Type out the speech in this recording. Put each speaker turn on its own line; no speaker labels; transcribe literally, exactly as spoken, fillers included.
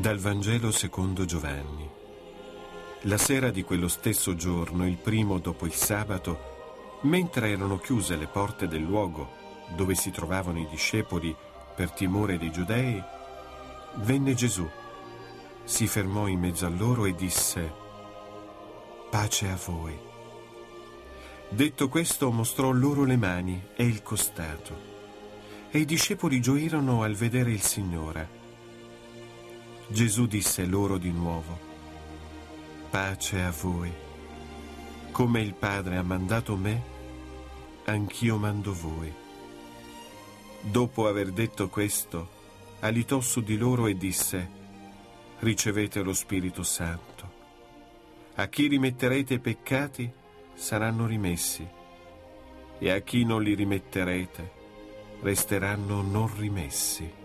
Dal Vangelo secondo Giovanni. La sera di quello stesso giorno, il primo dopo il sabato, mentre erano chiuse le porte del luogo dove si trovavano i discepoli per timore dei giudei, venne Gesù, si fermò in mezzo a loro e disse: «Pace a voi». Detto questo, mostrò loro le mani e il costato, e i discepoli gioirono al vedere il Signore. Gesù disse loro di nuovo: «Pace a voi. Come il Padre ha mandato me, anch'io mando voi». Dopo aver detto questo, alitò su di loro e disse: «Ricevete lo Spirito Santo. A chi rimetterete i peccati saranno rimessi, e a chi non li rimetterete resteranno non rimessi».